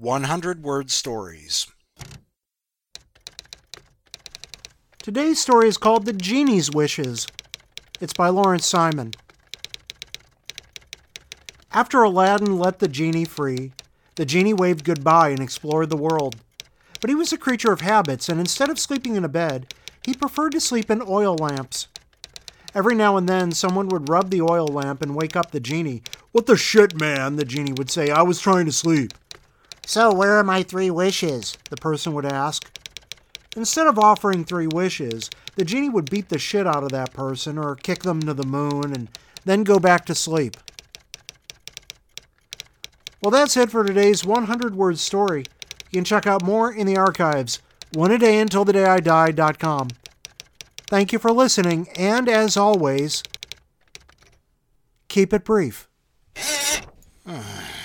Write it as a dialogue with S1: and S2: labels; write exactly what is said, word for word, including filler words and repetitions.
S1: one hundred word stories.
S2: Today's story is called The Genie's Wishes. It's by Lawrence Simon. After Aladdin let the genie free, the genie waved goodbye and explored the world. But he was a creature of habits, and instead of sleeping in a bed, he preferred to sleep in oil lamps. Every now and then, someone would rub the oil lamp and wake up the genie. "What the shit, man?" the genie would say. "I was trying to sleep." "So where are my three wishes?" the person would ask. Instead of offering three wishes, the genie would beat the shit out of that person or kick them to the moon and then go back to sleep. Well, that's it for today's one hundred word story. You can check out more in the archives, one a day until the day I die dot com. Thank you for listening, and as always, keep it brief.